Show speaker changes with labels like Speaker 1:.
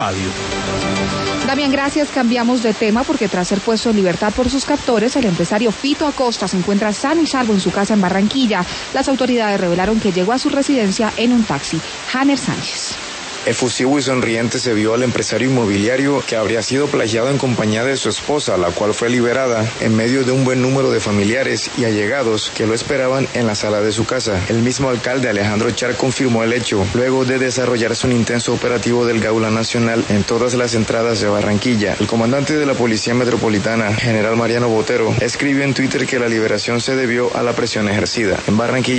Speaker 1: Damián, gracias. Cambiamos de tema porque tras ser puesto en libertad por sus captores, el empresario Fito Acosta se encuentra sano y salvo en su casa en Barranquilla. Las autoridades revelaron que llegó a su residencia en un taxi. Hanner Sánchez.
Speaker 2: Efusivo y sonriente se vio al empresario inmobiliario que habría sido plagiado en compañía de su esposa, la cual fue liberada en medio de un buen número de familiares y allegados que lo esperaban en la sala de su casa. El mismo alcalde Alejandro Char confirmó el hecho, luego de desarrollarse un intenso operativo del Gaula Nacional en todas las entradas de Barranquilla. El comandante de la Policía Metropolitana, general Mariano Botero, escribió en Twitter que la liberación se debió a la presión ejercida. En Barranquilla